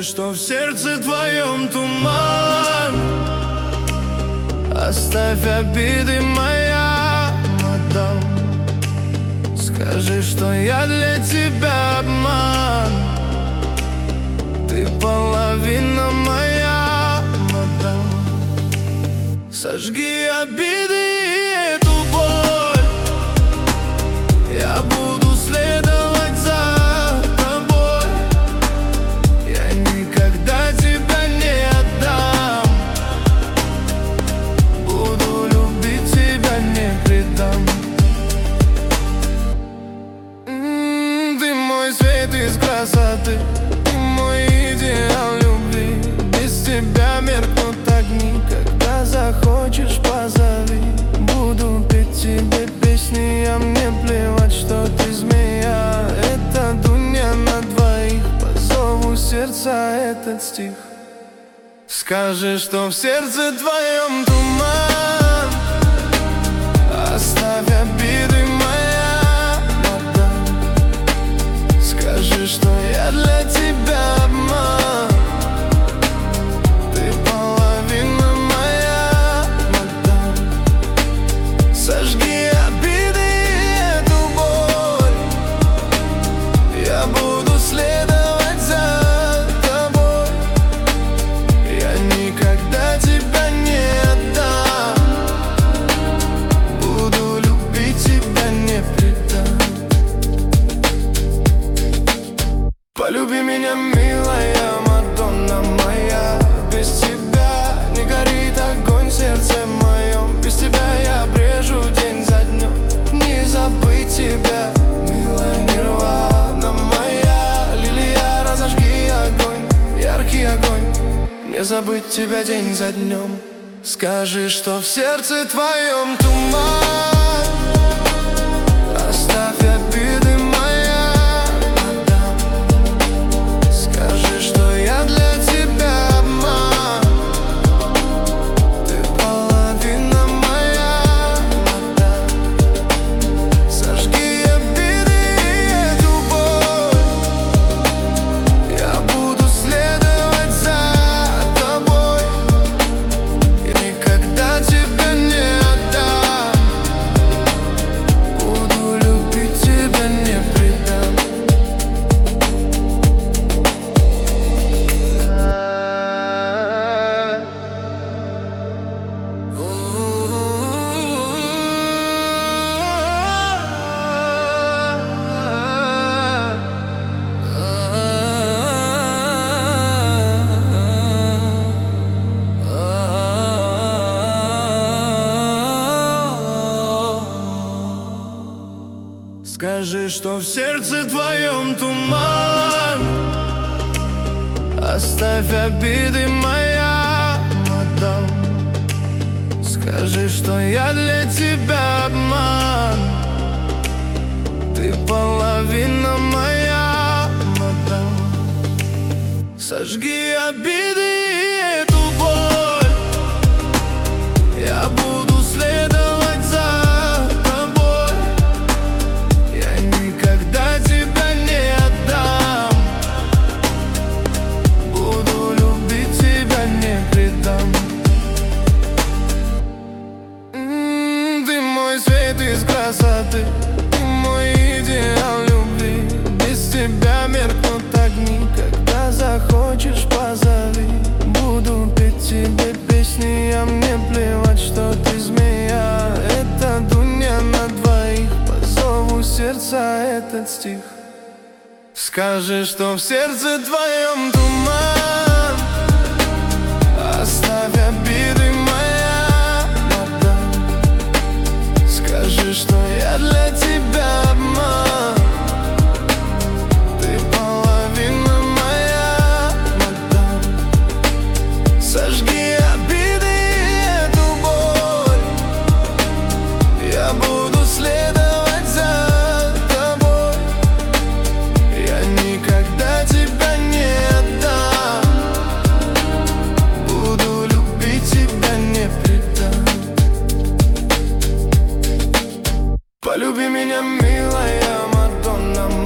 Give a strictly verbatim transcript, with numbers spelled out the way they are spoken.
что в сердце твоем туман. Оставь обиды, моя мадам. Скажи, что я для тебя обман. Ты половина моя, мадам. Сожги обиды и эту боль. Я буду следовать за тобой. Я никогда тебя не отдам. Буду любить тебя, не предам. М-м, Ты мой свет из красоты, ты мой идеал любви. Без тебя меркнут огни. Когда захочешь, позови. Буду петь тебе песни, а мне плевать, что ты змея. Это дуня на двоих, по зову сердца этот стих. Скажи, что в сердце твоем туман. Оставь обиды, моя мадам. Скажи, что я для тебя обман. Ты половина моя, мадам. Сожги обиды и эту боль. Я буду следовать за тобой. Я никогда тебя не отдам. Буду любить тебя, не предам. Полюби меня, милая Мадонна моя. Без тебя не горит огонь в сердце моем. Без тебя я брежу день за днем. Не забыть тебя, милая Нирвана моя. Лилия, разожги огонь, яркий огонь. Не забыть тебя день за днем. Скажи, что в сердце твоем туман. Оставь обиды, моя мадам. Скажи, что я для тебя обман. Ты половина моя, мадам. Сожги обиды и эту боль. Я буду следовать за тобой. Я никогда тебя не отдам. Буду любить тебя, не предам. Скажи, что в сердце твоем туман. Оставь обиды, моя мадам. Скажи, что я для тебя обман. Ты половина моя, мадам. Сожги обиды и эту боль. Я буду следовать за тобой. Я никогда тебя не отдам. Буду любить тебя, не предам. М, Ты мой свет из красоты, ты мой идеал любви. Без тебя меркнут огни. Когда захочешь, позови. Буду петь тебе песни, а мне плевать, что ты змея. Это дуня на двоих, по зову сердца этот стих. Скажи, что в сердце твоем туман. Оставь обиды, моя мадам. Скажи, что я для тебя обман. Ты половина моя, мадам. Сожги обиды и эту боль. Я буду следовать за тобой. Я никогда тебя не отдам. Буду любить тебя, не предам. Полюби меня, милая Мадонна